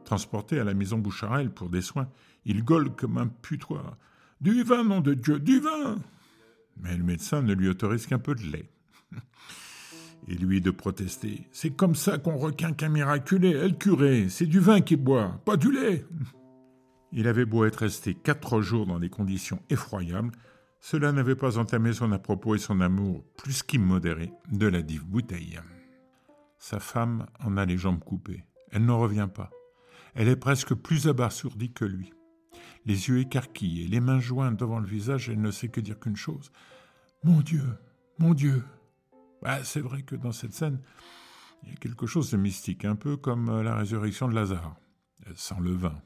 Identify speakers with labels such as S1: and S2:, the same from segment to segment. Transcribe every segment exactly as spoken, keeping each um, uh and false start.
S1: Transporté à la maison Boucharel pour des soins, il gueule comme un putois. « Du vin, nom de Dieu, du vin !» Mais le médecin ne lui autorise qu'un peu de lait. Et lui de protester. « C'est comme ça qu'on requinque un miraculé, elle curé, c'est du vin qu'il boit, pas du lait !» Il avait beau être resté quatre jours dans des conditions effroyables, cela n'avait pas entamé son à-propos et son amour plus qu'immodéré de la dive bouteille. Sa femme en a les jambes coupées. Elle n'en revient pas. Elle est presque plus abasourdie que lui. Les yeux écarquillés, les mains jointes devant le visage, elle ne sait que dire qu'une chose. « Mon Dieu, mon Dieu !» Bah, c'est vrai que dans cette scène, il y a quelque chose de mystique, un peu comme la résurrection de Lazare, sans le vin.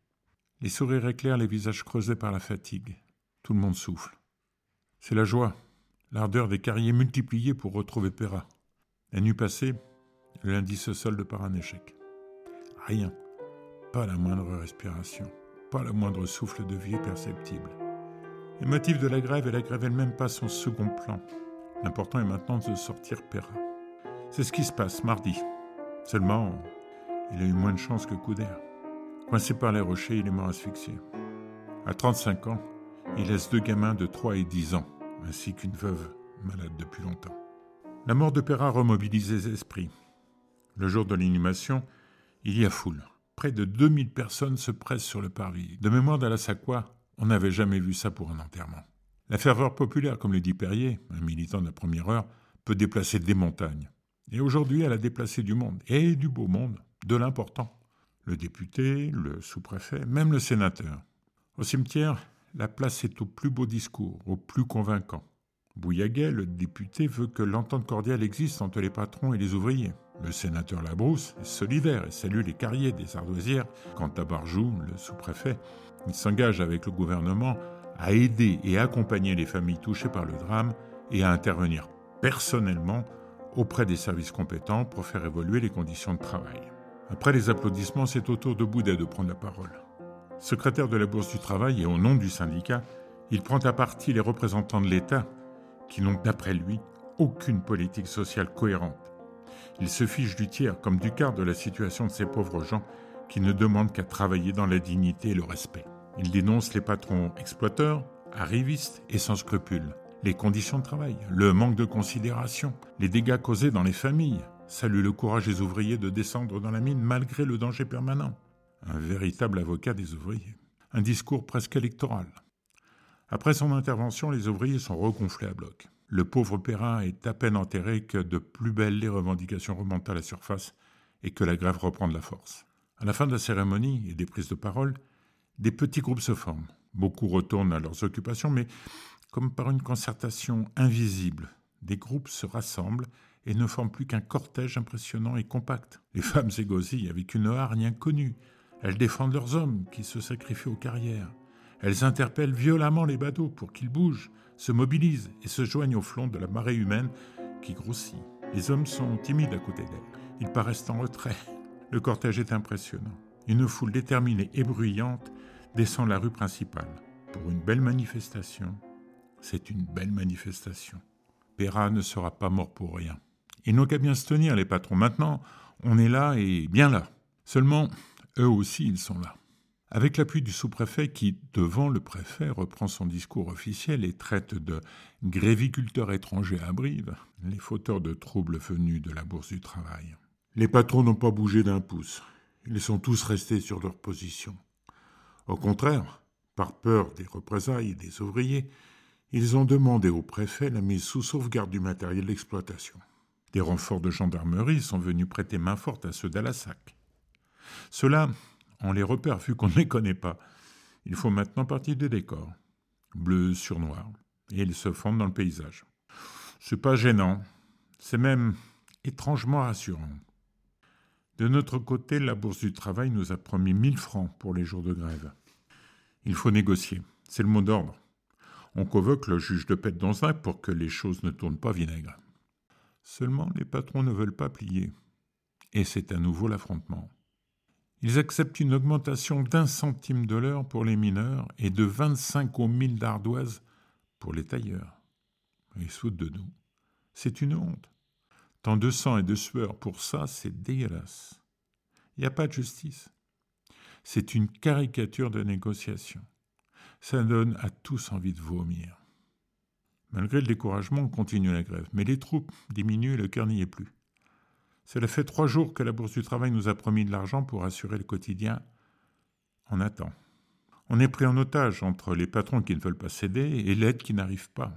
S1: Les sourires éclairent les visages creusés par la fatigue. Tout le monde souffle. C'est la joie, l'ardeur des carriers multipliés pour retrouver Péra. La nuit passée, le lundi se solde par un échec. Rien, pas la moindre respiration, pas le moindre souffle de vie perceptible. Les motifs de la grève et la grève elle-même passent au second plan. L'important est maintenant de sortir Péra. C'est ce qui se passe mardi. Seulement, il a eu moins de chance que coup d'air. Coincé par les rochers, il est mort asphyxié. À trente-cinq ans, il laisse deux gamins de trois et dix ans, ainsi qu'une veuve malade depuis longtemps. La mort de Péra remobilise les esprits. Le jour de l'inhumation, il y a foule. Près de deux mille personnes se pressent sur le parvis. De mémoire d'Alassacois, on n'avait jamais vu ça pour un enterrement. La ferveur populaire, comme le dit Perrier, un militant de la première heure, peut déplacer des montagnes. Et aujourd'hui, elle a déplacé du monde, et du beau monde, de l'important. Le député, le sous-préfet, même le sénateur. Au cimetière, la place est au plus beau discours, au plus convaincant. Bouillaguet, le député, veut que l'entente cordiale existe entre les patrons et les ouvriers. Le sénateur Labrousse est solidaire et salue les carriers des ardoisières. Quant à Barjou, le sous-préfet, il s'engage avec le gouvernement à aider et accompagner les familles touchées par le drame et à intervenir personnellement auprès des services compétents pour faire évoluer les conditions de travail. Après les applaudissements, c'est au tour de Boudet de prendre la parole. Secrétaire de la Bourse du Travail et au nom du syndicat, il prend à partie les représentants de l'État qui n'ont, d'après lui, aucune politique sociale cohérente. Il se fiche du tiers comme du quart de la situation de ces pauvres gens qui ne demandent qu'à travailler dans la dignité et le respect. Il dénonce les patrons exploiteurs, arrivistes et sans scrupules, les conditions de travail, le manque de considération, les dégâts causés dans les familles, salue le courage des ouvriers de descendre dans la mine malgré le danger permanent. Un véritable avocat des ouvriers. Un discours presque électoral. Après son intervention, les ouvriers sont regonflés à bloc. Le pauvre Péra est à peine enterré que de plus belles les revendications remontent à la surface et que la grève reprend de la force. À la fin de la cérémonie et des prises de parole, des petits groupes se forment. Beaucoup retournent à leurs occupations, mais comme par une concertation invisible, des groupes se rassemblent et ne forment plus qu'un cortège impressionnant et compact. Les femmes s'égosillent avec une hargne inconnue. Elles défendent leurs hommes qui se sacrifient aux carrières. Elles interpellent violemment les badauds pour qu'ils bougent, se mobilisent et se joignent au flanc de la marée humaine qui grossit. Les hommes sont timides à côté d'elles. Ils paraissent en retrait. Le cortège est impressionnant. Une foule déterminée et bruyante descend la rue principale. Pour une belle manifestation, c'est une belle manifestation. Péra ne sera pas mort pour rien. Ils n'ont qu'à bien se tenir, les patrons. Maintenant, on est là et bien là. Seulement, eux aussi, ils sont là. Avec l'appui du sous-préfet qui, devant le préfet, reprend son discours officiel et traite de « gréviculteurs étrangers à Brive », les fauteurs de troubles venus de la Bourse du Travail. Les patrons n'ont pas bougé d'un pouce. Ils sont tous restés sur leur position. Au contraire, par peur des représailles des ouvriers, ils ont demandé au préfet la mise sous sauvegarde du matériel d'exploitation. Des renforts de gendarmerie sont venus prêter main forte à ceux d'Alassac. Ceux-là, on les repère vu qu'on ne les connaît pas. Il faut maintenant partie des décors, bleu sur noir, et ils se fondent dans le paysage. C'est pas gênant, c'est même étrangement rassurant. De notre côté, la Bourse du Travail nous a promis mille francs pour les jours de grève. Il faut négocier, c'est le mot d'ordre. On convoque le juge de paix de Donzac pour que les choses ne tournent pas vinaigre. Seulement, les patrons ne veulent pas plier. Et c'est à nouveau l'affrontement. Ils acceptent une augmentation d'un centime de l'heure pour les mineurs et de vingt-cinq au mille d'ardoise pour les tailleurs. Ils se foutent de nous. C'est une honte. Tant de sang et de sueur pour ça, c'est dégueulasse. Il n'y a pas de justice. C'est une caricature de négociation. Ça donne à tous envie de vomir. Malgré le découragement, on continue la grève. Mais les troupes diminuent et le cœur n'y est plus. Cela fait trois jours que la Bourse du Travail nous a promis de l'argent pour assurer le quotidien. On attend. On est pris en otage entre les patrons qui ne veulent pas céder et l'aide qui n'arrive pas.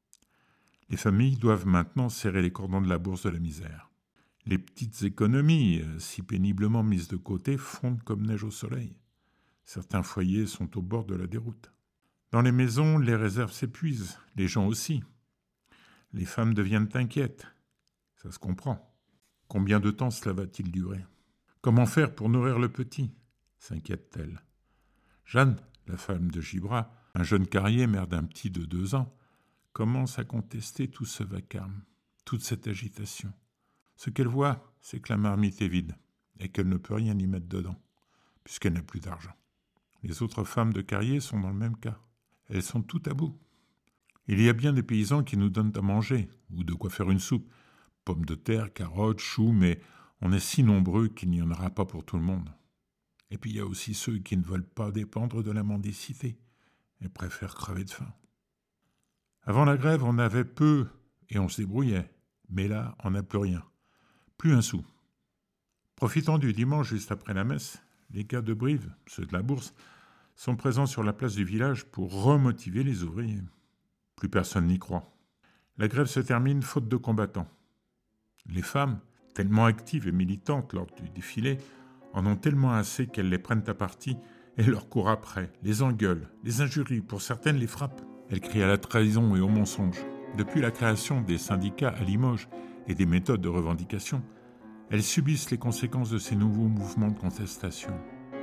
S1: Les familles doivent maintenant serrer les cordons de la bourse de la misère. Les petites économies, si péniblement mises de côté, fondent comme neige au soleil. Certains foyers sont au bord de la déroute. Dans les maisons, les réserves s'épuisent, les gens aussi. Les femmes deviennent inquiètes. Ça se comprend. Combien de temps cela va-t-il durer ? Comment faire pour nourrir le petit ? S'inquiète-t-elle. Jeanne, la femme de Gibra, un jeune carrier, mère d'un petit de deux ans, commence à contester tout ce vacarme, toute cette agitation. Ce qu'elle voit, c'est que la marmite est vide et qu'elle ne peut rien y mettre dedans, puisqu'elle n'a plus d'argent. Les autres femmes de carrier sont dans le même cas. Elles sont toutes à bout. Il y a bien des paysans qui nous donnent à manger, ou de quoi faire une soupe. Pommes de terre, carottes, choux, mais on est si nombreux qu'il n'y en aura pas pour tout le monde. Et puis il y a aussi ceux qui ne veulent pas dépendre de la mendicité et préfèrent crever de faim. Avant la grève, on avait peu et on se débrouillait. Mais là, on n'a plus rien. Plus un sou. Profitant du dimanche juste après la messe, les gars de Brive, ceux de la Bourse, sont présents sur la place du village pour remotiver les ouvriers. Plus personne n'y croit. La grève se termine faute de combattants. Les femmes, tellement actives et militantes lors du défilé, en ont tellement assez qu'elles les prennent à partie et leur courent après, les engueulent, les injurient, pour certaines les frappent. Elles crient à la trahison et au mensonge. Depuis la création des syndicats à Limoges et des méthodes de revendication, elles subissent les conséquences de ces nouveaux mouvements de contestation.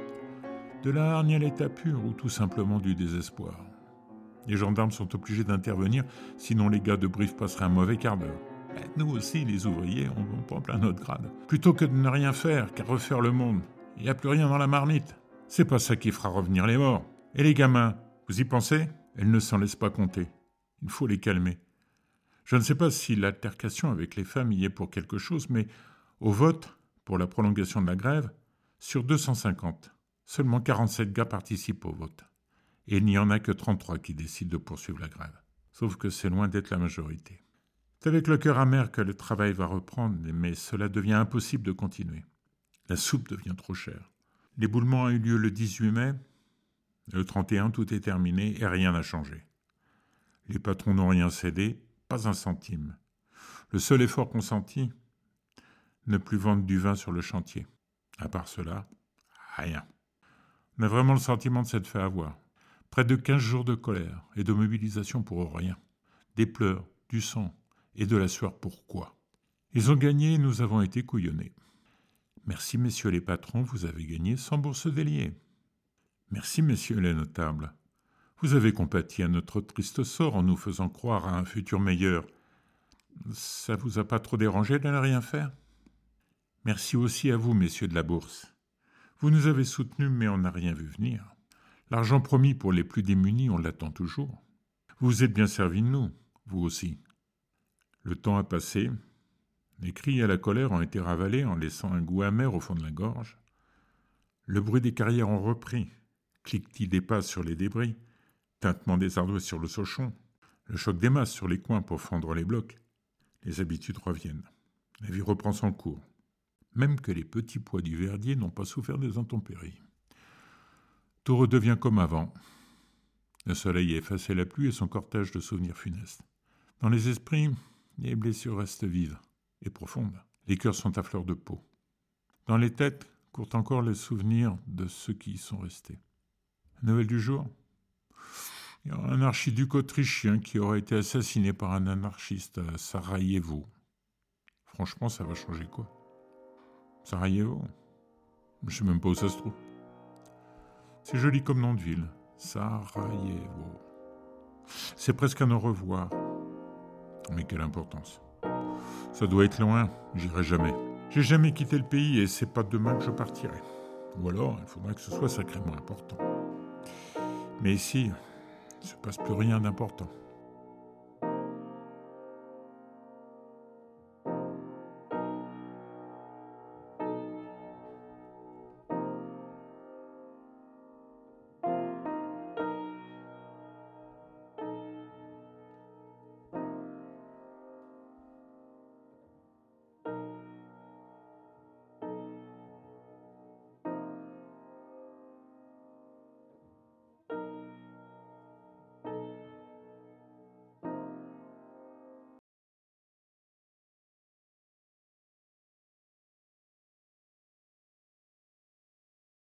S1: De la hargne à l'état pur ou tout simplement du désespoir. Les gendarmes sont obligés d'intervenir, sinon les gars de Brive passeraient un mauvais quart d'heure. Mais nous aussi, les ouvriers, on prend plein notre grade. Plutôt que de ne rien faire, qu'à refaire le monde. Il n'y a plus rien dans la marmite. C'est pas ça qui fera revenir les morts. Et les gamins, vous y pensez ? Elles ne s'en laissent pas compter. Il faut les calmer. Je ne sais pas si l'altercation avec les femmes y est pour quelque chose, mais au vote, pour la prolongation de la grève, sur deux cent cinquante, seulement quarante-sept gars participent au vote. Et il n'y en a que trente-trois qui décident de poursuivre la grève. Sauf que c'est loin d'être la majorité. C'est avec le cœur amer que le travail va reprendre, mais cela devient impossible de continuer. La soupe devient trop chère. L'éboulement a eu lieu le dix-huit mai. Le trente et un, tout est terminé et rien n'a changé. Les patrons n'ont rien cédé, pas un centime. Le seul effort consenti, ne plus vendre du vin sur le chantier. À part cela, rien. On a vraiment le sentiment de s'être fait avoir. Près de quinze jours de colère et de mobilisation pour rien. Des pleurs, du sang et de la sueur pourquoi. Ils ont gagné et nous avons été couillonnés. Merci messieurs les patrons, vous avez gagné sans bourse déliée. Merci messieurs les notables. Vous avez compati à notre triste sort en nous faisant croire à un futur meilleur. Ça vous a pas trop dérangé de ne rien faire ? Merci aussi à vous, messieurs de la Bourse. Vous nous avez soutenus, mais on n'a rien vu venir. L'argent promis pour les plus démunis, on l'attend toujours. Vous vous êtes bien servis de nous, vous aussi. Le temps a passé. Les cris à la colère ont été ravalés en laissant un goût amer au fond de la gorge. Le bruit des carrières ont repris. Cliquetis des pas sur les débris, tintement des ardoises sur le sochon, le choc des masses sur les coins pour fendre les blocs. Les habitudes reviennent. La vie reprend son cours. Même que les petits pois du verdier n'ont pas souffert des intempéries. Tout redevient comme avant. Le soleil a effacé la pluie et son cortège de souvenirs funestes. Dans les esprits, les blessures restent vives et profondes. Les cœurs sont à fleur de peau. Dans les têtes courent encore les souvenirs de ceux qui y sont restés. Nouvelle du jour ? Il y a un archiduc autrichien qui aurait été assassiné par un anarchiste à Sarajevo. Franchement, ça va changer quoi ? Sarajevo ? Je sais même pas où ça se trouve. C'est joli comme nom de ville. Sarajevo. C'est presque un au revoir. Mais quelle importance. Ça doit être loin, j'irai jamais. J'ai jamais quitté le pays et c'est pas demain que je partirai. Ou alors, il faudrait que ce soit sacrément important. Mais ici, il ne se passe plus rien d'important.